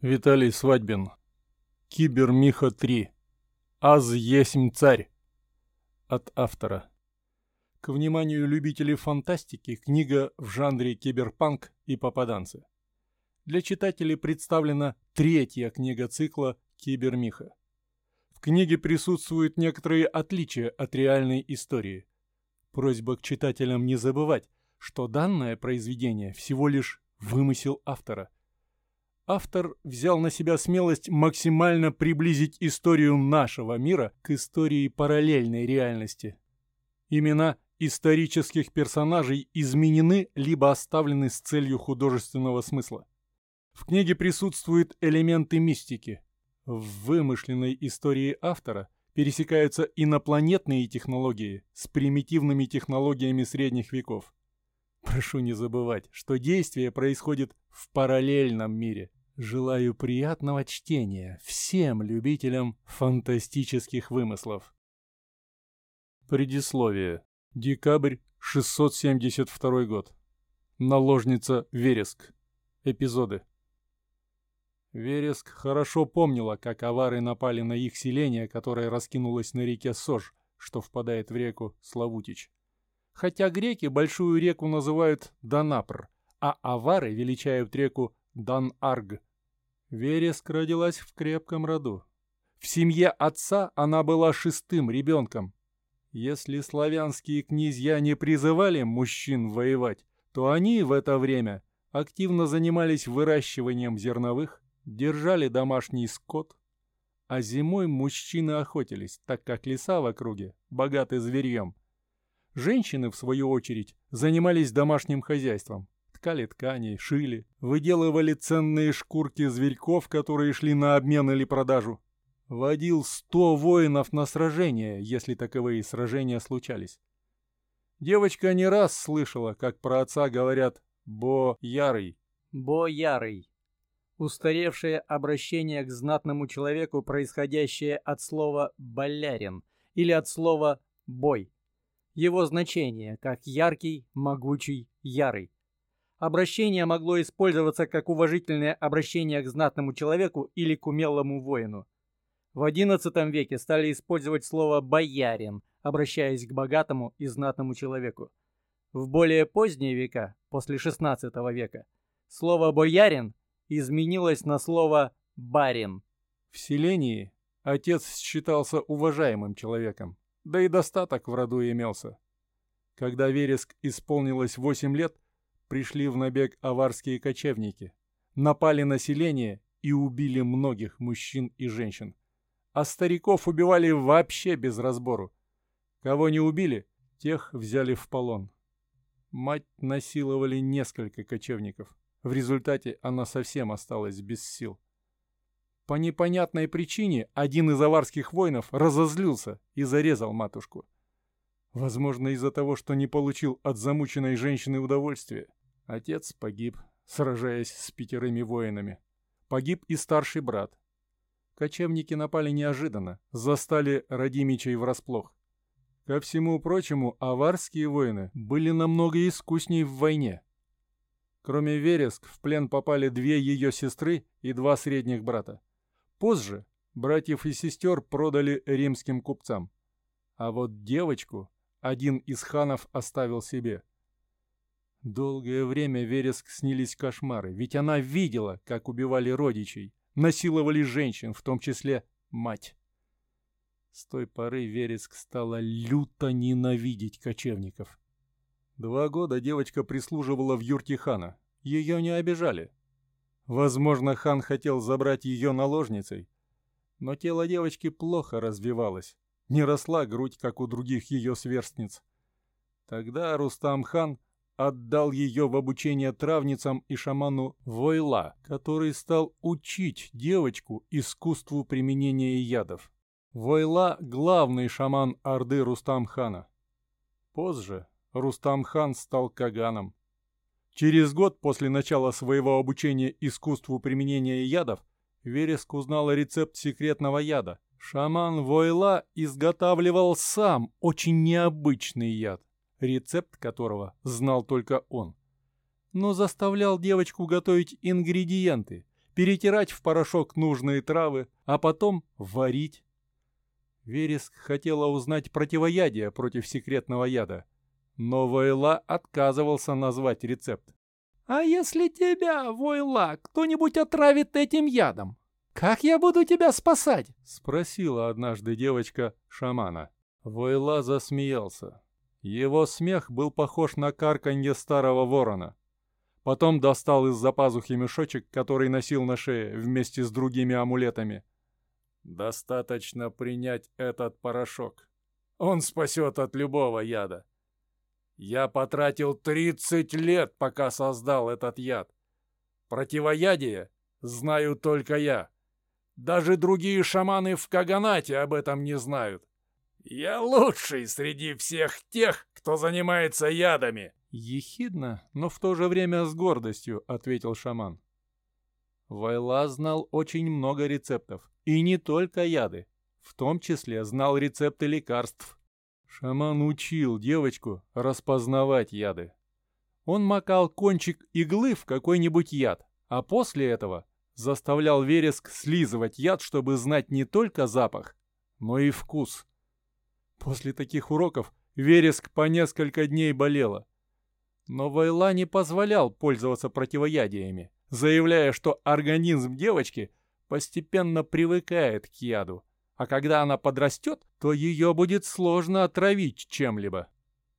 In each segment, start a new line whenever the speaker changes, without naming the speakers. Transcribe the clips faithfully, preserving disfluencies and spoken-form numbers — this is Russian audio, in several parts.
Виталий Свадьбин. Кибермиха три. Аз есмь царь. От автора. К вниманию любителей фантастики книга в жанре киберпанк и попаданцы. Для читателей представлена третья книга цикла «Кибермиха». В книге присутствуют некоторые отличия от реальной истории. Просьба к читателям не забывать, что данное произведение всего лишь вымысел автора. Автор взял на себя смелость максимально приблизить историю нашего мира к истории параллельной реальности. Имена исторических персонажей изменены либо оставлены с целью художественного смысла. В книге присутствуют элементы мистики. В вымышленной истории автора пересекаются инопланетные технологии с примитивными технологиями средних веков. Прошу не забывать, что действие происходит в параллельном мире. Желаю приятного чтения всем любителям фантастических вымыслов. Предисловие. Декабрь шестьсот семьдесят второй год. Наложница Вереск. Эпизоды. Вереск хорошо помнила, как авары напали на их селение, которое раскинулось на реке Сож, что впадает в реку Славутич. Хотя греки большую реку называют Данапр, а авары величают реку Дан-Арг. Вереск родилась в крепком роду. В семье отца она была шестым ребенком. Если славянские князья не призывали мужчин воевать, то они в это время активно занимались выращиванием зерновых, держали домашний скот, а зимой мужчины охотились, так как леса в округе богаты зверьем. Женщины, в свою очередь, занимались домашним хозяйством. Ткали ткани, шили, выделывали ценные шкурки зверьков, которые шли на обмен или продажу. Водил сто воинов на сражения, если таковые сражения случались. Девочка не раз слышала, как про отца говорят «бо-ярый».
Бо-ярый. Устаревшее обращение к знатному человеку, происходящее от слова «болярин» или от слова «бой». Его значение как яркий, могучий, ярый. Обращение могло использоваться как уважительное обращение к знатному человеку или к умелому воину. В одиннадцатом веке стали использовать слово «боярин», обращаясь к богатому и знатному человеку. В более поздние века, после шестнадцатого века, слово «боярин» изменилось на слово «барин».
В селении отец считался уважаемым человеком, да и достаток в роду имелся. Когда Вереск исполнилось восемь лет, пришли в набег аварские кочевники, напали на селение и убили многих мужчин и женщин. А стариков убивали вообще без разбору. Кого не убили, тех взяли в полон. Мать насиловали несколько кочевников. В результате она совсем осталась без сил. По непонятной причине один из аварских воинов разозлился и зарезал матушку. Возможно, из-за того, что не получил от замученной женщины удовольствия. Отец погиб, сражаясь с пятерыми воинами. Погиб и старший брат. Кочевники напали неожиданно, застали родимичей врасплох. Ко всему прочему, аварские воины были намного искусней в войне. Кроме Вереск, в плен попали две ее сестры и два средних брата. Позже братьев и сестер продали римским купцам. А вот девочку один из ханов оставил себе. Долгое время Вереск снились кошмары, ведь она видела, как убивали родичей, насиловали женщин, в том числе мать. С той поры Вереск стала люто ненавидеть кочевников. Два года девочка прислуживала в юрте хана. Ее не обижали. Возможно, хан хотел забрать ее наложницей, но тело девочки плохо развивалось. Не росла грудь, как у других ее сверстниц. Тогда Рустам-хан отдал ее в обучение травницам и шаману Войла, который стал учить девочку искусству применения ядов. Войла – главный шаман орды Рустам-хана. Позже Рустам-хан стал каганом. Через год после начала своего обучения искусству применения ядов Вереск узнала рецепт секретного яда. Шаман Войла изготавливал сам очень необычный яд, рецепт которого знал только он. Но заставлял девочку готовить ингредиенты, перетирать в порошок нужные травы, а потом варить. Вереск хотела узнать противоядие против секретного яда, но Войла отказывался назвать рецепт. «А если тебя, Войла, кто-нибудь отравит этим ядом? Как я буду тебя спасать?» — спросила однажды девочка шамана. Войла засмеялся. Его смех был похож на карканье старого ворона. Потом достал из-за пазухи мешочек, который носил на шее вместе с другими амулетами. «Достаточно принять этот порошок. Он спасет от любого яда. Я потратил тридцать лет, пока создал этот яд. Противоядие знаю только я. Даже другие шаманы в Каганате об этом не знают. Я лучший среди всех тех, кто занимается ядами!» Ехидно, но в то же время с гордостью ответил шаман. Войла знал очень много рецептов, и не только яды, в том числе знал рецепты лекарств. Шаман учил девочку распознавать яды. Он макал кончик иглы в какой-нибудь яд, а после этого заставлял вереск слизывать яд, чтобы знать не только запах, но и вкус. После таких уроков вереск по несколько дней болела. Но Войла не позволял пользоваться противоядиями, заявляя, что организм девочки постепенно привыкает к яду, а когда она подрастет, то ее будет сложно отравить чем-либо.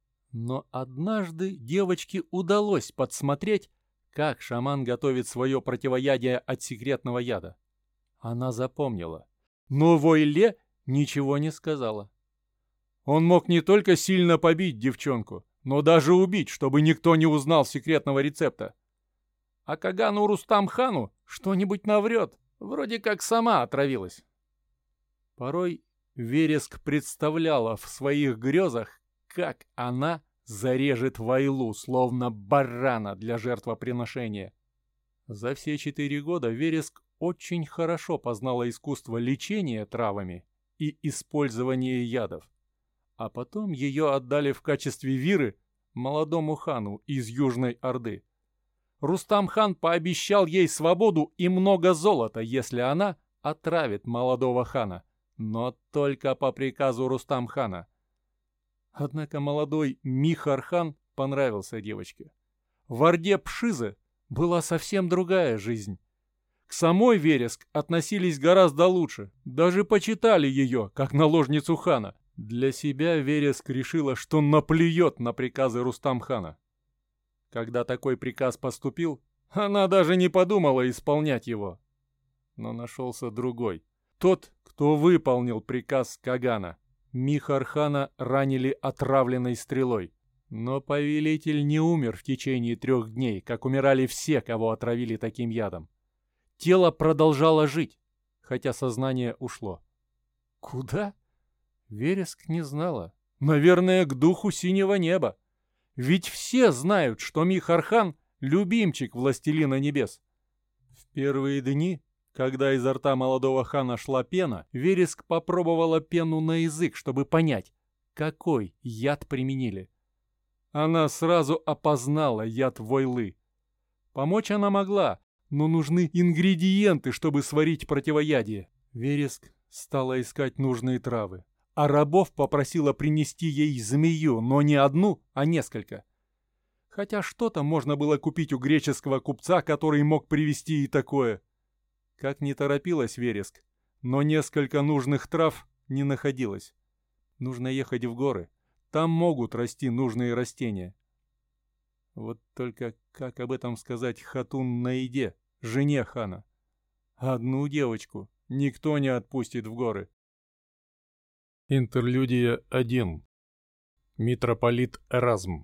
Но однажды девочке удалось подсмотреть, как шаман готовит свое противоядие от секретного яда. Она запомнила, но Войле ничего не сказала. Он мог не только сильно побить девчонку, но даже убить, чтобы никто не узнал секретного рецепта. А Кагану Рустам-хану что-нибудь наврет, вроде как сама отравилась. Порой Вереск представляла в своих грезах, как она зарежет Войлу, словно барана для жертвоприношения. За все четыре года Вереск очень хорошо познала искусство лечения травами и использования ядов. А потом ее отдали в качестве виры молодому хану из Южной Орды. Рустам-хан пообещал ей свободу и много золота, если она отравит молодого хана, но только по приказу Рустам-хана. Однако молодой Михар-хан понравился девочке. В Орде Пшизы была совсем другая жизнь. К самой Вереск относились гораздо лучше, даже почитали ее, как наложницу хана. Для себя Вереск решила, что наплюет на приказы Рустам-хана. Когда такой приказ поступил, она даже не подумала исполнять его. Но нашелся другой. Тот, кто выполнил приказ Кагана. Михар-хана ранили отравленной стрелой. Но повелитель не умер в течение трех дней, как умирали все, кого отравили таким ядом. Тело продолжало жить, хотя сознание ушло. Куда? Вереск не знала. Наверное, к духу синего неба. Ведь все знают, что Михар-хан — любимчик властелина небес. В первые дни, когда изо рта молодого хана шла пена, Вереск попробовала пену на язык, чтобы понять, какой яд применили. Она сразу опознала яд Войлы. Помочь она могла, но нужны ингредиенты, чтобы сварить противоядие. Вереск стала искать нужные травы. А рабов попросила принести ей змею, но не одну, а несколько. Хотя что-то можно было купить у греческого купца, который мог привезти и такое. Как ни торопилась Вереск, но несколько нужных трав не находилось. Нужно ехать в горы, там могут расти нужные растения. Вот только как об этом сказать Хатун Наиде, жене хана? Одну девочку никто не отпустит в горы. Интерлюдия один. Митрополит Эразм.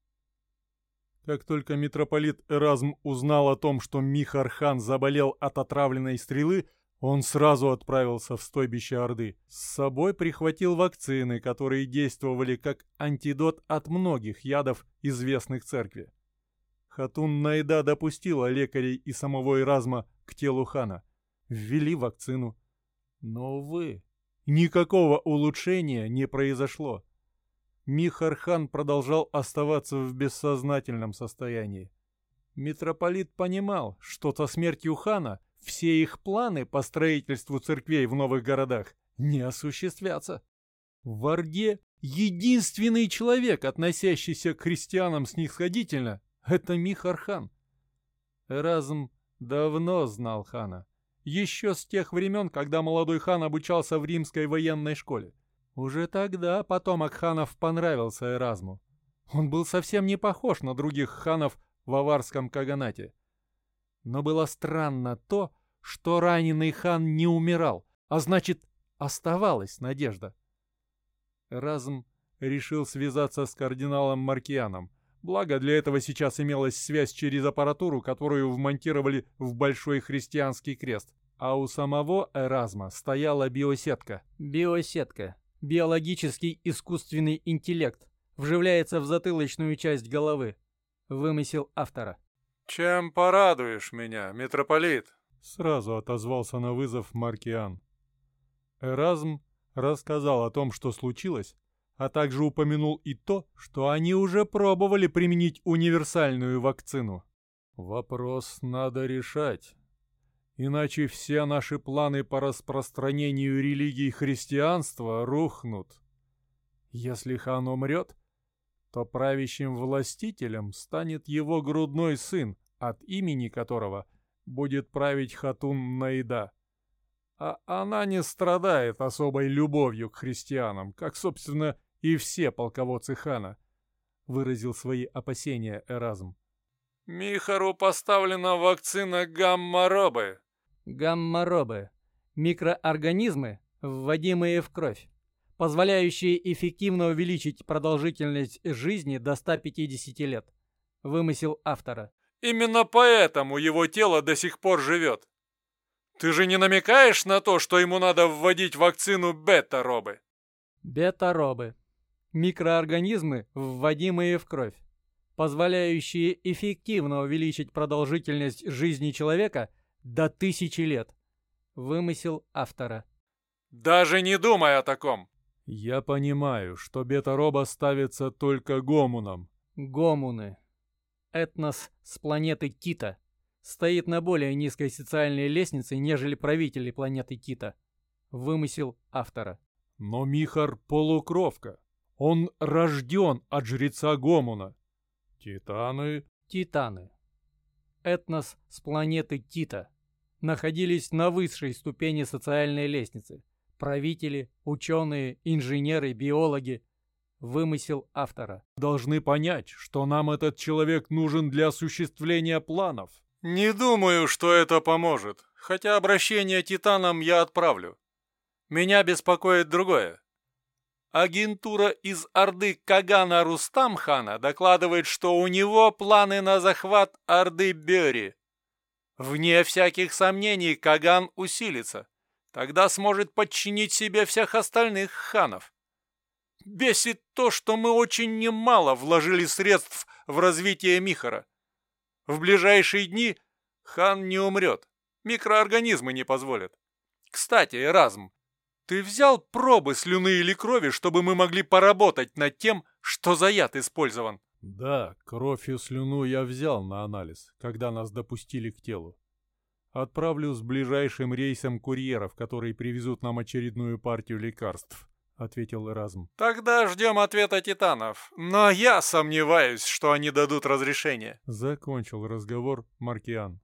Как только митрополит Эразм узнал о том, что Михар-хан заболел от отравленной стрелы, он сразу отправился в стойбище Орды. С собой прихватил вакцины, которые действовали как антидот от многих ядов, известных церкви. Хатун Наида допустила лекарей и самого Эразма к телу хана. Ввели вакцину. Но, увы, никакого улучшения не произошло. Михар-хан продолжал оставаться в бессознательном состоянии. Митрополит понимал, что со смертью хана все их планы по строительству церквей в новых городах не осуществятся. В Орде единственный человек, относящийся к христианам снисходительно, это Михар-хан. Эразм давно знал хана, еще с тех времен, когда молодой хан обучался в римской военной школе. Уже тогда потомок ханов понравился Эразму. Он был совсем не похож на других ханов в аварском каганате. Но было странно то, что раненый хан не умирал, а значит, оставалась надежда. Эразм решил связаться с кардиналом Маркианом, благо для этого сейчас имелась связь через аппаратуру, которую вмонтировали в большой христианский крест. А у самого Эразма стояла биосетка.
Биосетка. Биологический искусственный интеллект. Вживляется в затылочную часть головы. Вымысел автора.
«Чем порадуешь меня, митрополит?» Сразу отозвался на вызов Маркиан. Эразм рассказал о том, что случилось, а также упомянул и то, что они уже пробовали применить универсальную вакцину. «Вопрос надо решать, иначе все наши планы по распространению религии христианства рухнут. Если хан умрет, то правящим властителем станет его грудной сын, от имени которого будет править Хатун Наида. А она не страдает особой любовью к христианам, как, собственно, и все полководцы хана», — выразил свои опасения Эразм. «Михару поставлена вакцина гамма-робы».
Гамма-робы. Микроорганизмы, вводимые в кровь, позволяющие эффективно увеличить продолжительность жизни до ста пятидесяти лет. Вымысел автора.
«Именно поэтому его тело до сих пор живет. Ты же не намекаешь на то, что ему надо вводить вакцину бета-робы?»
Бета-робы. Микроорганизмы, вводимые в кровь, позволяющие эффективно увеличить продолжительность жизни человека до тысячи лет. Вымысел автора.
«Даже не думай о таком!» «Я понимаю, что бета-роба ставится только гомунам».
Гомуны. Этнос с планеты Тита. Стоит на более низкой социальной лестнице, нежели правители планеты Тита. Вымысел автора.
«Но Михар полукровка. Он рожден от жреца Гомуна. Титаны...»
Титаны. Этнос с планеты Тита. Находились на высшей ступени социальной лестницы. Правители, ученые, инженеры, биологи. Вымысел автора.
«Должны понять, что нам этот человек нужен для осуществления планов». «Не думаю, что это поможет, хотя обращение титанам я отправлю. Меня беспокоит другое. Агентура из Орды Кагана Рустам-хана докладывает, что у него планы на захват Орды Бёри. Вне всяких сомнений Каган усилится. Тогда сможет подчинить себе всех остальных ханов. Бесит то, что мы очень немало вложили средств в развитие Михара. В ближайшие дни хан не умрет, микроорганизмы не позволят. Кстати, Эразм, ты взял пробы слюны или крови, чтобы мы могли поработать над тем, что за яд использован?» «Да, кровь и слюну я взял на анализ, когда нас допустили к телу. Отправлю с ближайшим рейсом курьеров, которые привезут нам очередную партию лекарств», — ответил Эразм. «Тогда ждем ответа титанов, но я сомневаюсь, что они дадут разрешение», — закончил разговор Маркиан.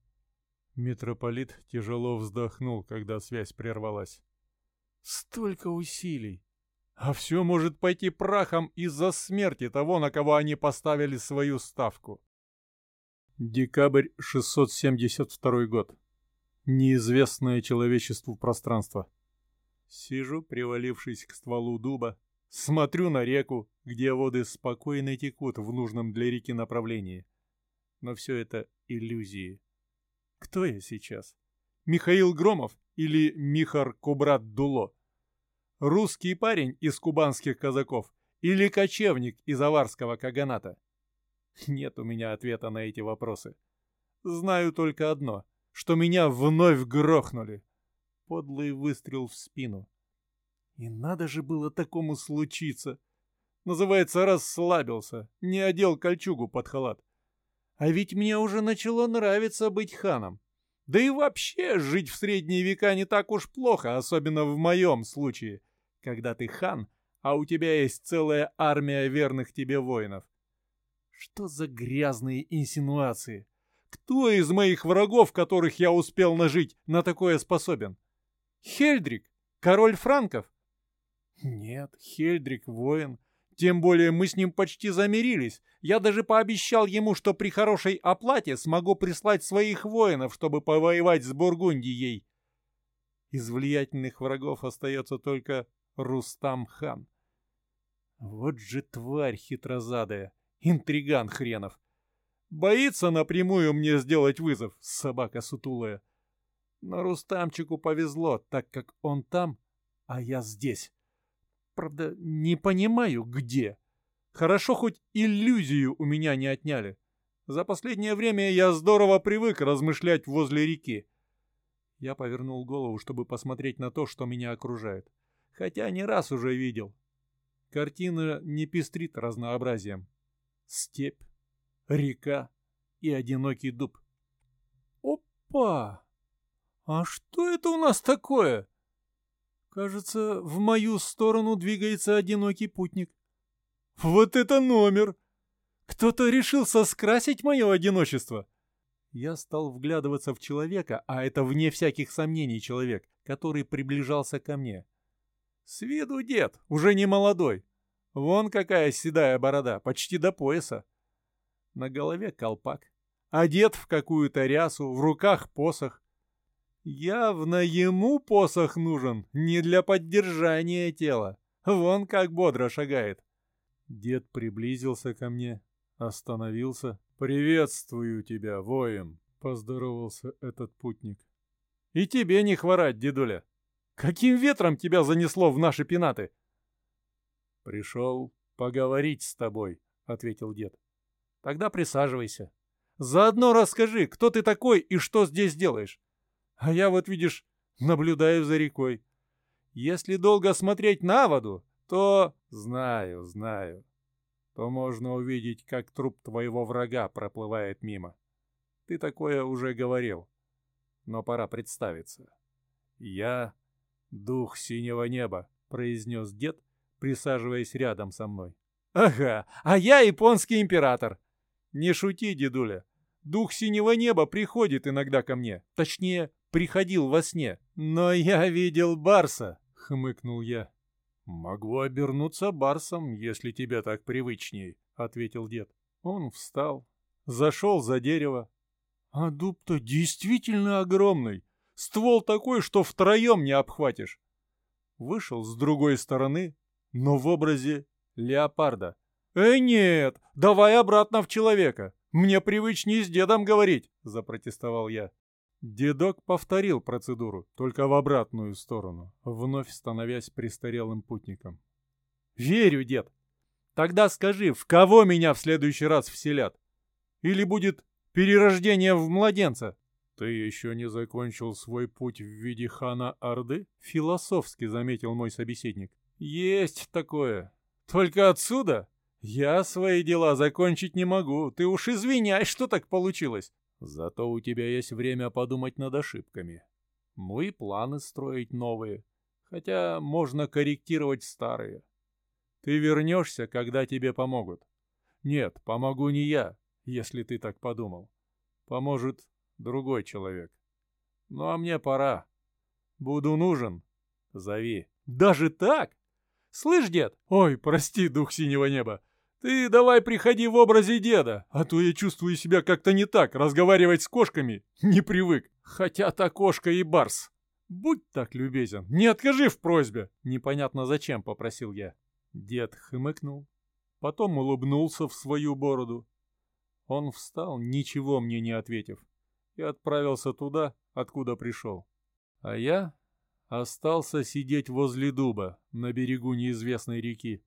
Митрополит тяжело вздохнул, когда связь прервалась. «Столько усилий, а все может пойти прахом из-за смерти того, на кого они поставили свою ставку». Декабрь шестьсот семьдесят второй год. Неизвестное человечеству пространство. Сижу, привалившись к стволу дуба, смотрю на реку, где воды спокойно текут в нужном для реки направлении. Но все это иллюзии. Кто я сейчас? Михаил Громов или Михар Кубрат Дуло? Русский парень из кубанских казаков или кочевник из аварского каганата? Нет у меня ответа на эти вопросы. Знаю только одно, что меня вновь грохнули. Подлый выстрел в спину. И надо же было такому случиться. Называется, расслабился, не одел кольчугу под халат. А ведь мне уже начало нравиться быть ханом. Да и вообще, жить в средние века не так уж плохо, особенно в моем случае, когда ты хан, а у тебя есть целая армия верных тебе воинов. Что за грязные инсинуации? Кто из моих врагов, которых я успел нажить, на такое способен? Хельдрик? Король франков? Нет, Хельдрик воин. Тем более мы с ним почти замирились. Я даже пообещал ему, что при хорошей оплате смогу прислать своих воинов, чтобы повоевать с Бургундией. Из влиятельных врагов остается только Рустам-хан. Вот же тварь хитрозадая, интриган хренов. Боится напрямую мне сделать вызов, собака сутулая. Но Рустамчику повезло, так как он там, а я здесь. Правда, не понимаю, где. Хорошо, хоть иллюзию у меня не отняли. За последнее время я здорово привык размышлять возле реки. Я повернул голову, чтобы посмотреть на то, что меня окружает. Хотя не раз уже видел. Картина не пестрит разнообразием. Степь, река и одинокий дуб. Опа! А что это у нас такое? Кажется, в мою сторону двигается одинокий путник. Вот это номер! Кто-то решился скрасить мое одиночество. Я стал вглядываться в человека, а это вне всяких сомнений человек, который приближался ко мне. С виду дед, уже не молодой. Вон какая седая борода, почти до пояса. На голове колпак, одет в какую-то рясу, в руках посох. Явно ему посох нужен не для поддержания тела. Вон как бодро шагает. Дед приблизился ко мне, остановился. «Приветствую тебя, воин!» — поздоровался этот путник. «И тебе не хворать, дедуля! Каким ветром тебя занесло в наши пенаты?» «Пришел поговорить с тобой», — ответил дед. «Тогда присаживайся. Заодно расскажи, кто ты такой и что здесь делаешь. А я вот, видишь, наблюдаю за рекой. Если долго смотреть на воду, то... Знаю, знаю. То можно увидеть, как труп твоего врага проплывает мимо. Ты такое уже говорил. Но пора представиться. Я дух синего неба, произнес дед, присаживаясь рядом со мной. Ага, а я японский император. Не шути, дедуля. Дух синего неба приходит иногда ко мне. Точнее, приходил во сне. Но я видел барса, хмыкнул я. «Могу обернуться барсом, если тебе так привычней», — ответил дед. Он встал, зашел за дерево. А дуб-то действительно огромный. Ствол такой, что втроем не обхватишь. Вышел с другой стороны, но в образе леопарда. «Эй, нет, давай обратно в человека. Мне привычнее с дедом говорить», — запротестовал я. Дедок повторил процедуру, только в обратную сторону, вновь становясь престарелым путником. «Верю, дед. Тогда скажи, в кого меня в следующий раз вселят? Или будет перерождение в младенца?» «Ты еще не закончил свой путь в виде хана Орды?» — философски заметил мой собеседник. «Есть такое. Только отсюда я свои дела закончить не могу. Ты уж извиняй, что так получилось». Зато у тебя есть время подумать над ошибками. Ну и планы строить новые. Хотя можно корректировать старые. Ты вернешься, когда тебе помогут. Нет, помогу не я, если ты так подумал. Поможет другой человек. Ну а мне пора. Буду нужен. Зови. Даже так? Слышь, дед? Ой, прости, дух синего неба. Ты давай приходи в образе деда, а то я чувствую себя как-то не так, разговаривать с кошками не привык. Хотя та кошка и барс. Будь так любезен, не откажи в просьбе. Непонятно зачем, попросил я. Дед хмыкнул, потом улыбнулся в свою бороду. Он встал, ничего мне не ответив, и отправился туда, откуда пришел. А я остался сидеть возле дуба на берегу неизвестной реки.